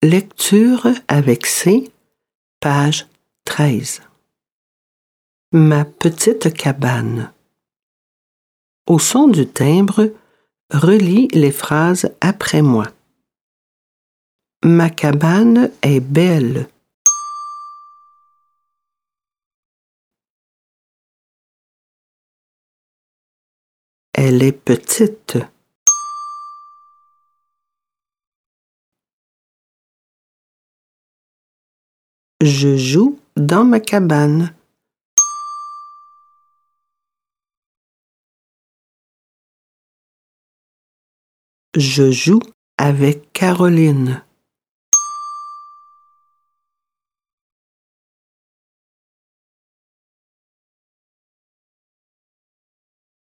Lecture avec C, page 13. Ma petite cabane. Au son du timbre, relis les phrases après moi. Ma cabane est belle. Elle est petite. Je joue dans ma cabane. Je joue avec Caroline.